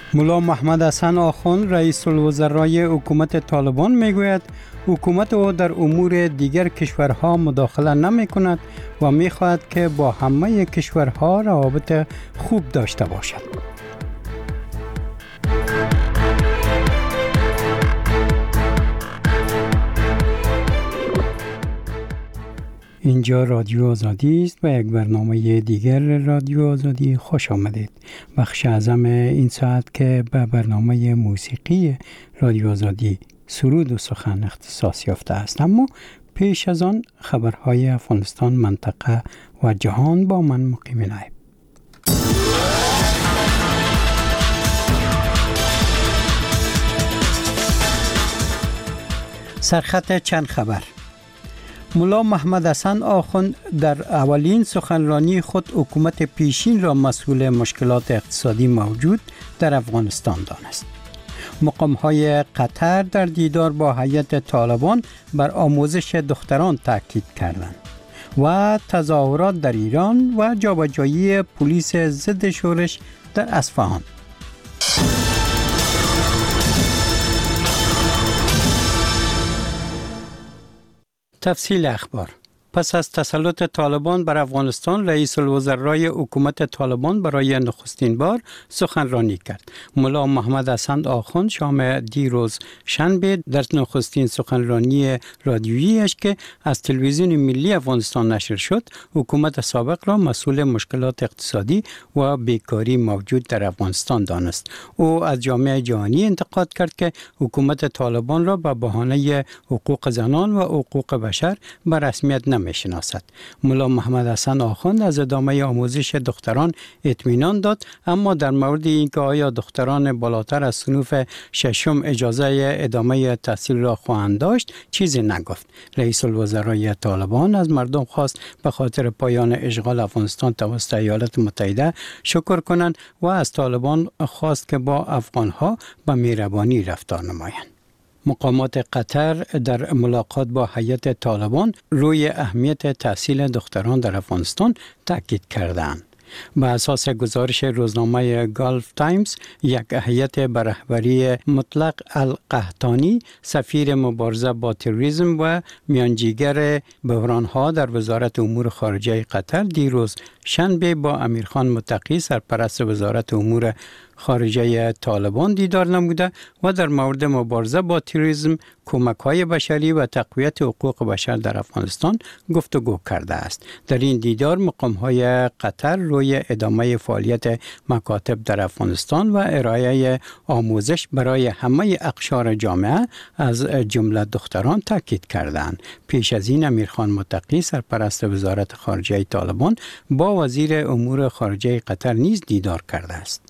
ملا محمد حسن آخوند رئیس الوزرای حکومت طالبان میگوید حکومت او در امور دیگر کشورها مداخله نمی کند و می خواهد که با همه کشورها روابط خوب داشته باشد. اینجا رادیو آزادی است و یک برنامه دیگر رادیو آزادی خوش آمدید. بخش اعظم این ساعت که به برنامه موسیقی رادیو آزادی سرود و سخن اختصاص یافته است. اما پیش از آن خبرهای افغانستان، منطقه و جهان با من مقیم نایب. سرخط چند خبر. ملا محمد حسن آخوند در اولین سخنرانی خود حکومت پیشین را مسئول مشکلات اقتصادی موجود در افغانستان دانست. مقام‌های قطر در دیدار با هیئت طالبان بر آموزش دختران تاکید کردند و تظاهرات در ایران و جابجایی پلیس ضد شورش در اصفهان. تفصیل اخبار. پس از تسلط طالبان بر افغانستان، رئیس الوزرای حکومت طالبان برای نخستین بار سخنرانی کرد. ملا محمد حسن آخوند شام دیروز شنبه در نخستین سخنرانی رادیوییش که از تلویزیون ملی افغانستان نشر شد، حکومت سابق را مسئول مشکلات اقتصادی و بیکاری موجود در افغانستان دانست. او از جامعه جهانی انتقاد کرد که حکومت طالبان را به بهانه حقوق زنان و حقوق بشر به رسمیت میشناسد. ملا محمد حسن آخوند از ادامه آموزش دختران اطمینان داد، اما در مورد اینکه آیا دختران بالاتر از صنف ششم اجازه ادامه تحصیل را خواهند داشت چیزی نگفت. رئیس الوزرای طالبان از مردم خواست به خاطر پایان اشغال افغانستان توسط ایالات متحده شکر کنند و از طالبان خواست که با افغانها به مهربانی رفتار نمایند. مقامات قطر در ملاقات با هیئت طالبان روی اهمیت تحصیل دختران در افغانستان تاکید کردند. به اساس گزارش روزنامه گالف تایمز، یک هیئت به رهبری مطلق القحطانی، سفیر مبارزه با تروریسم و میانجیگر بحرانها در وزارت امور خارجه قطر دیروز شنبه با امیرخان متقی، سرپرست وزارت امور خارجه طالبان دیدار نموده و در مورد مبارزه با تروریسم، کمک‌های بشری و تقویت حقوق بشر در افغانستان گفتگو کرده است. در این دیدار مقام‌های قطر روی ادامه فعالیت مکاتب در افغانستان و ارائه آموزش برای همه اقشار جامعه از جمله دختران تاکید کردند. پیش از این امیرخان متقی، سرپرست وزارت خارجه طالبان، با وزیر امور خارجه قطر نیز دیدار کرده است.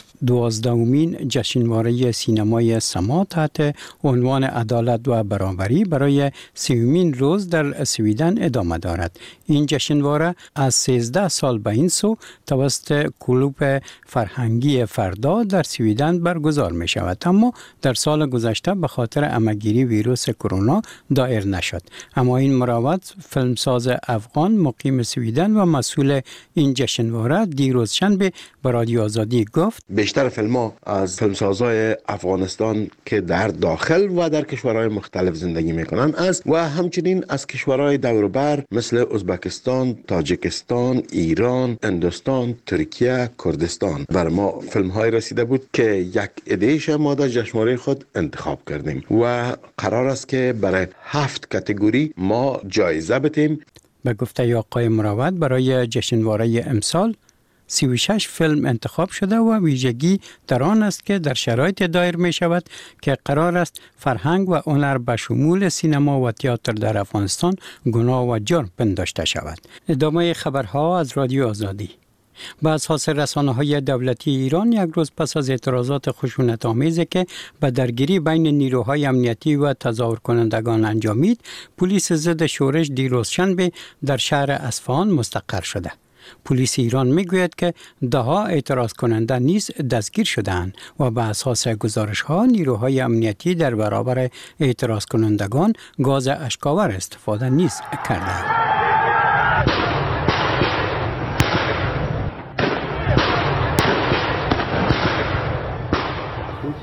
12مین جشنواره سینمای سما تحت عنوان عدالت و برابری برای 30مین روز در سویدن ادامه دارد. این جشنواره از 13 سال به این سو توسط کلوب فرهنگی فردا در سویدن برگزار می شود، اما در سال گذشته به خاطر عمه‌گیری ویروس کرونا دایر نشد. اما این مروت فیلمساز افغان مقیم سویدن و مسئول این جشنواره دیروز شنبه به رادیو آزادی گفت بیشتر فیلم‌ها از فیلمسازهای افغانستان که در داخل و در کشورهای مختلف زندگی میکنن است و همچنین از کشورهای دور و بر مثل ازبکستان، تاجیکستان، ایران، هندوستان، ترکیه، کردستان. بر ما فیلم‌های رسیده بود که یک عده‌اش ما در جشنواره خود انتخاب کردیم و قرار است که برای 7 کاتگوری ما جایزه بدیم. به گفته آقای مروت برای جشنواره امسال 36 فیلم انتخاب شده و ویژگی در آن است که در شرایط دایر می شود که قرار است فرهنگ و هنر به شمول سینما و تئاتر در افغانستان گناه و جرم پنداشته شود. ادامه خبرها از رادیو آزادی. به اساس رسانه‌های دولتی ایران، یک روز پس از اعتراضات خشونت‌آمیزی که به درگیری بین نیروهای امنیتی و تظاهر کنندگان انجامید، پلیس ضد شورش دیروز شنبه در شهر اصفهان مستقر شده. پلیس ایران میگوید که ده‌ها اعتراض کننده نیز دستگیر شدند و به اساس گزارش‌ها نیروهای امنیتی در برابر اعتراض کنندگان گاز اشک‌آور استفاده نیز کردند.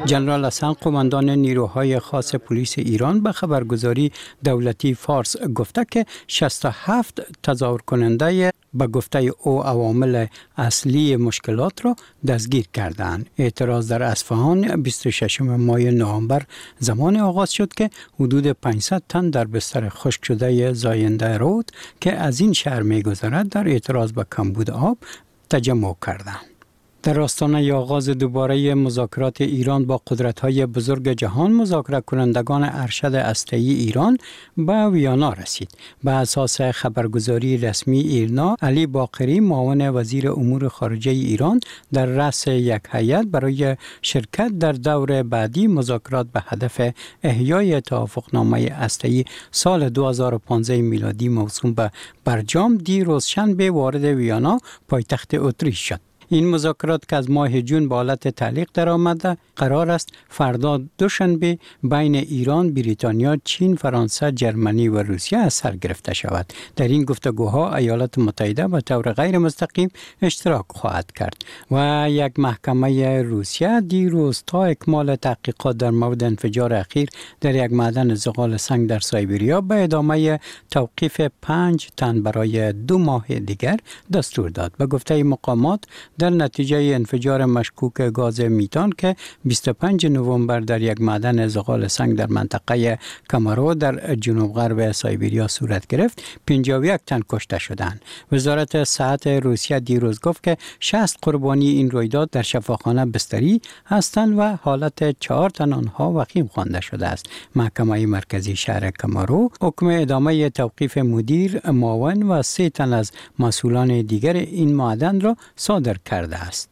جنرال حسن قماندان نیروهای خاص پلیس ایران به خبرگزاری دولتی فارس گفته که 67 تظاهر کننده به گفته او عوامل اصلی مشکلات را دستگیر کردند. اعتراض در اصفهان 26 ماه نوامبر زمان آغاز شد که حدود 500 تن در بستر خشک شده زاینده رود که از این شهر می‌گذرد در اعتراض به کمبود آب تجمع کردند. در آستانه آغاز دوباره مذاکرات ایران با قدرت‌های بزرگ جهان، مذاکره کنندگان ارشد هسته‌ای ایران به ویانا رسید. به اساس خبرگزاری رسمی ایرنا، علی باقری معاون وزیر امور خارجه ایران در رأس یک هیئت برای شرکت در دور بعدی مذاکرات به هدف احیای توافقنامه هسته‌ای سال 2015 میلادی موسوم به برجام دیروز شنبه وارد ویانا پایتخت اتریش شد. این مذاکرات که از ماه جون به حالت تعلیق در آمده قرار است فردا دوشنبه بین ایران، بریتانیا، چین، فرانسه، جرمنی و روسیه از سر گرفته شود. در این گفتگوها ایالات متحده به طور غیر مستقیم اشتراک خواهد کرد و یک محکمه روسیه دیروز تا اکمال تحقیقات در مورد انفجار اخیر در یک معدن زغال سنگ در سایبریا به ادامه توقیف 5 تن برای 2 ماه دیگر دستور داد. به گفته مقامات در نتیجه انفجار مشکوک گاز میتان که 25 نوامبر در یک معدن زغال سنگ در منطقه کامارو در جنوب غرب سایبریا صورت گرفت، 51 تن کشته شدند. وزارت صحت روسیه دیروز گفت که 60 قربانی این رویداد در شفاخانه بستری هستند و حالت 4 تن آنها وخیم خوانده شده است. محکمه مرکزی شهر کامارو حکم ادامه توقیف مدیر، معاون و 3 تن از مسئولان دیگر این معدن را صادر کرده است.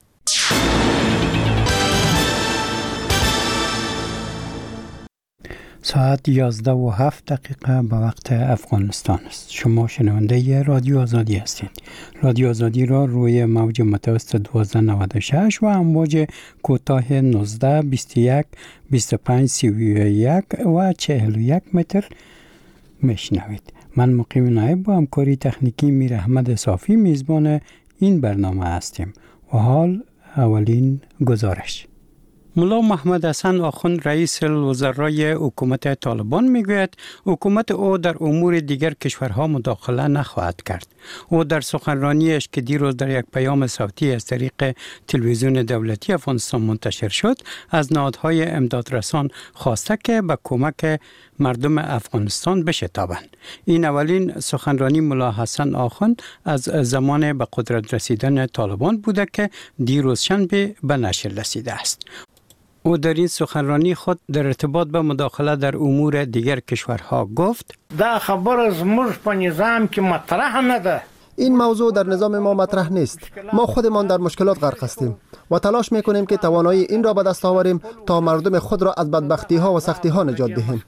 ساعت 11:07 به وقت افغانستان است. شما شنونده رادیو آزادی هستید. رادیو آزادی را روی موج متوسط 1296 و امواج کوتاه 19 21 25 31 و 41 متر میشنوید. من مقیم نایب با همکاری تکنیکی میر احمد صافی میزبان این برنامه هستیم. و حال اولین گزارش. ملا محمد حسن آخوند رئیس الوزرای حکومت طالبان میگوید حکومت او در امور دیگر کشورها مداخله نخواهد کرد. او در سخنرانیش که دیروز در یک پیام صوتی از طریق تلویزیون دولتی افغانستان منتشر شد از نهادهای امدادرسان خواسته که به کمک مردم افغانستان بشتابند. این اولین سخنرانی ملا حسن آخوند از زمان به قدرت رسیدن طالبان بوده که دیروز شنبه به نشر رسیده است. او در این سخنرانی خود در ارتباط به مداخله در امور دیگر کشورها گفت: دا خبر از موږ په نظام کې مطرح نه ده. این موضوع در نظام ما مطرح نیست. ما خودمان در مشکلات غرق هستیم و تلاش میکنیم که توانایی این را به دست آوریم تا مردم خود را از بدبختی ها و سختی ها نجات دهیم.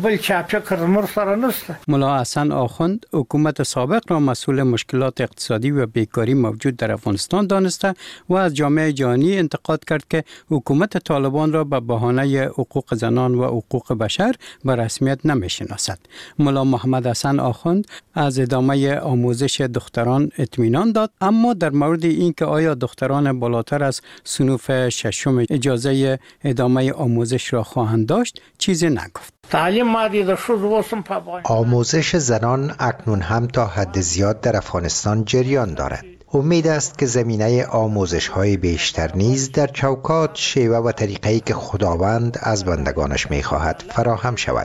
ملا حسن آخوند حکومت سابق را مسئول مشکلات اقتصادی و بیکاری موجود در افغانستان دانسته و از جامعه جهانی انتقاد کرد که حکومت طالبان را به بهانه حقوق زنان و حقوق بشر به رسمیت نمیشناسد. ملا محمد حسن آخوند از ادامه آموزش دختران اطمینان داد، اما در مورد اینکه آیا دختران بالاتر از صنوف ششم اجازه ادامه آموزش را خواهند داشت چیزی نگفت. آموزش زنان اکنون هم تا حد زیاد در افغانستان جریان دارد. امید است که زمینه آموزش‌های بیشتر نیز در چوکات، شیوه و طریقه‌ای که خداوند از بندگانش می‌خواهد فراهم شود.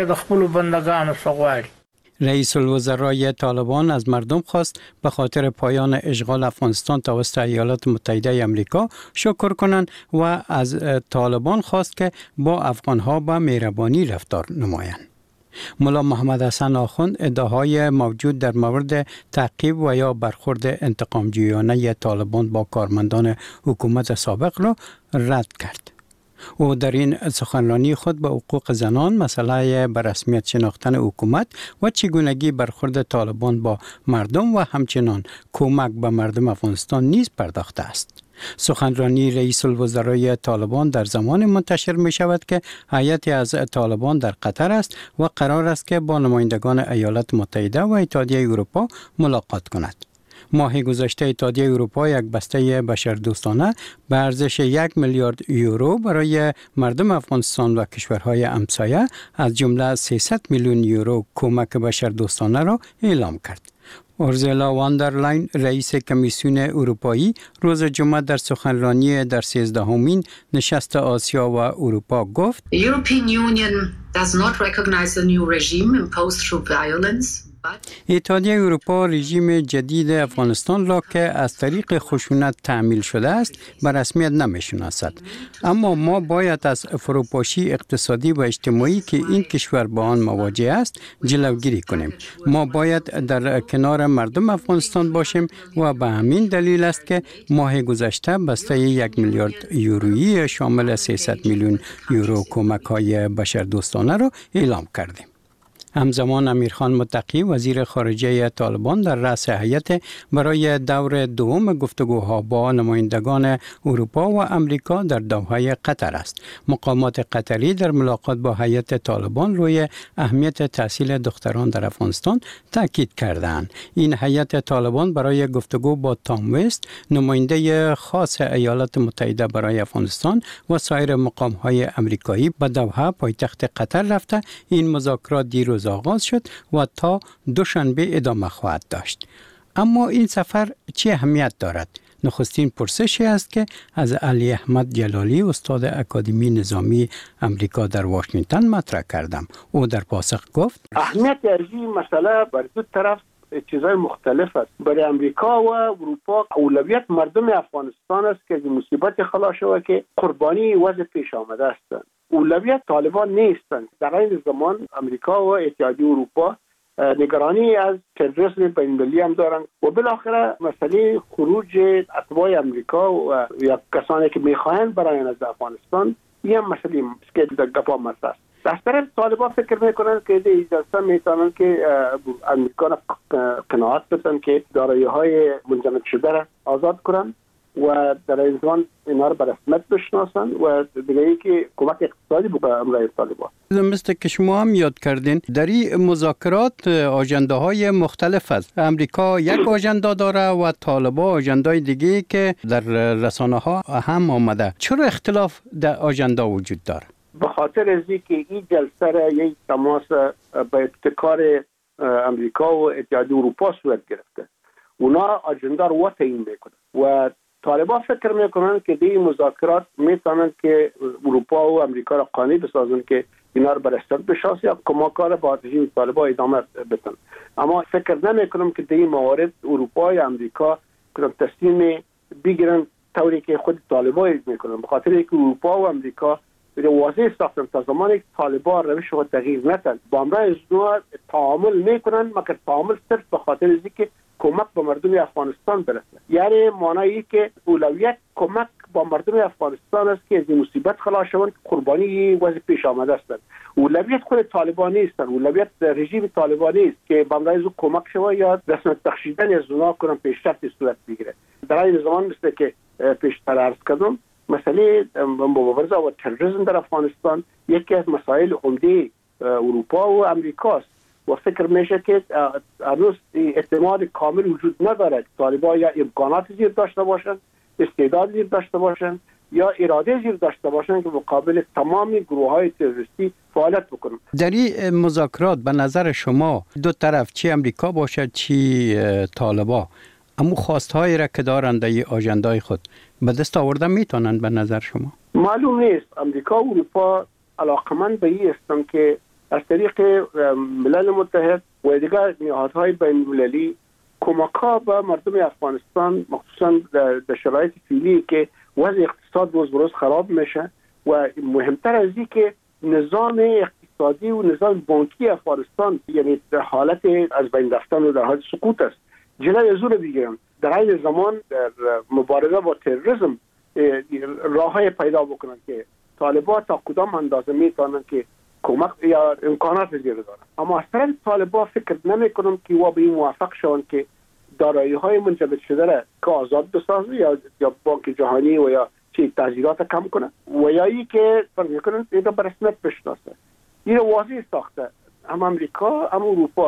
رئیس الوزرای طالبان از مردم خواست به خاطر پایان اشغال افغانستان توسط ایالات متحده آمریکا شکر کنند و از طالبان خواست که با افغانها با مهربانی رفتار نمایند. ملا محمد حسن آخوند ادعاهای موجود در مورد تعقیب و یا برخورد انتقامجویانه طالبان با کارمندان حکومت سابق را رد کرد. او در این سخنرانی خود به حقوق زنان، مسئله به رسمیت شناختن حکومت و چگونگی برخورد طالبان با مردم و همچنان کمک به مردم افغانستان نیز پرداخته است. سخنرانی رئیس الوزرای طالبان در زمان منتشر می شود که هیئتی از طالبان در قطر است و قرار است که با نمایندگان ایالات متحده و اتحادیه اروپا ملاقات کند. ماه گذشته اتحادیه اروپا یک بسته بشردوستانه به ارزش 1 میلیارد یورو برای مردم افغانستان و کشورهای همسایه از جمله 300 میلیون یورو کمک بشردوستانه را اعلام کرد. اورزولا واندرلاین رئیس کمیسیون اروپایی روز جمعه در سخنرانی در 13مین نشست آسیا و اروپا گفت The European Union does not recognize the new regime imposed through violence. اتحادیه اروپا رژیم جدید افغانستان را که از طریق خشونت تعمیل شده است به رسمیت نمی‌شناسد، اما ما باید از فروپاشی اقتصادی و اجتماعی که این کشور با آن مواجه است جلوگیری کنیم. ما باید در کنار مردم افغانستان باشیم و به همین دلیل است که ماه گذشته بسته 1 میلیارد یورویی شامل 300 میلیون یورو کمک‌های بشردوستانه را اعلام کردیم. همزمان امیرخان متقی وزیر خارجه طالبان در رأس هیئت برای دور دوم گفتگوها با نمایندگان اروپا و امریکا در دوحه قطر است. مقامات قطری در ملاقات با هیئت طالبان روی اهمیت تحصیل دختران در افغانستان تاکید کردند. این هیئت طالبان برای گفتگو با تام وست نماینده خاص ایالات متحده برای افغانستان و سایر مقام‌های امریکایی به دوحه پایتخت قطر رفته. این مذاکرات دیروز آغاز شد و تا دوشنبه ادامه خواهد داشت. اما این سفر چه اهمیت دارد؟ نخستین پرسشی است که از علی احمد جلالی استاد اکادمی نظامی امریکا در واشنگتن مطرح کردم. او در پاسخ گفت اهمیت این مسئله بر دو طرف چیزای مختلف است. برای امریکا و اروپا اولویت مردم افغانستان است که از مصیبت خلاص شود که قربانی وضع پیش آمده است. اولویت طالبان نیستند. در این زمان امریکا و اتحادیه اروپا نگرانی از تروریسم بین‌المللی هم دارند و بالاخره مسئله خروج اتباع امریکا و یا کسانی که می‌خواهند برایند از افغانستان این مسئله که در گپا مطرح است. در طرف طالبان فکر میکنند که اجازه میتونند که امریکا را قناعت بدن که دارایی‌های منجمد شده را آزاد کنند و در این زمان اینا را به رسمیت بشناسن و دیگه ای که کمک اقتصادی به امرای طالبان. مثل که شما هم یاد کردین در این مذاکرات آژنده‌های مختلف است. امریکا یک آژنده داره و طالبان آژنده‌های دیگه که در رسانه‌ها هم آمده. چرا اختلاف در آژنده وجود داره؟ به خاطر از اینکه این جلسه را یک تماس به ابتکار امریکا و اتحادیه اروپا صورت گرفته. اونا آژنده رو تعیین میکنن و طالبان فکر میکنن که این مذاکرات میتونن که اروپا و امریکا را قانع بسازن که اینا رو به رسمیت بشناسن یا کمک‌ها با رژیم طالبان ادامه بدن. اما فکر نمیکنم که در این موارد اروپا یا امریکا تصمیم بگیرن طوری که خود طالبان میکنن، به خاطر اینکه اروپا و امریکا واضح ساختن تا زمانی که طالبان روش خود تغییر ندن با امرای ازنوع تعامل میکنن، مگر تعامل صرف به خاطر اینکه کمک به مردم افغانستان برسه. یعنی معنی که اولویت کمک با مردم افغانستان است که از این مصیبت خلاص شوند، قربانی وضع پیش آمده هستند. اولویت خود طالبان نیستند، اولویت رژیم طالبانی است که با امرای کمک شود یا رسمیت بخشیدن از اونا کنن پیشرفت صورت بگیره. در این زمان مثل که پیشتر عرض کردم مسئله مبارزه با تروریسم در افغانستان یکی از مسائل عمده اروپا و امریکا است و فکر میشه که هنوز اعتماد کامل وجود ندارد. طالبان یا امکانات زیر داشته باشند، استعداد زیر داشته باشند یا اراده زیر داشته باشند که مقابل تمام گروه‌های تروریستی فعالیت بکنند. در این مذاکرات به نظر شما دو طرف چی امریکا باشد چی طالبان اما خواست‌هایی را که دارند در آژنده‌های خود به دست آوردن میتونند به نظر شما؟ معلوم نیست. امریکا و اروپا علاقمند به این هستند که از طریق ملل متحد و دیگر نهادهای بین‌المللی کمک‌ها به مردم افغانستان مخصوصا در شرایط فعلی که وضع اقتصاد روز به روز خراب میشه و مهمتر از این که نظام اقتصادی و نظام بانکی افغانستان یعنی در حالت از بین رفتن و در حالت سقوط است، جلوی از اون بگیرن. در این زمان در مبارزه با تروریسم راههای پیدا بکنن که طالبان تا کدام اندازه میتونن که کمک یا امکانات زیر دارن. اما از طرف طالبان فکر نمیکنم که و به این موافق شون که دارایی‌های منجمد شده را که آزاد بسازه یا بانک جهانی و یا چه تحصیلات کم کنه و یا ای که فرض میکنن اینا به رسمیت بشناسه. این واضح ساخته هم امریکا هم اروپا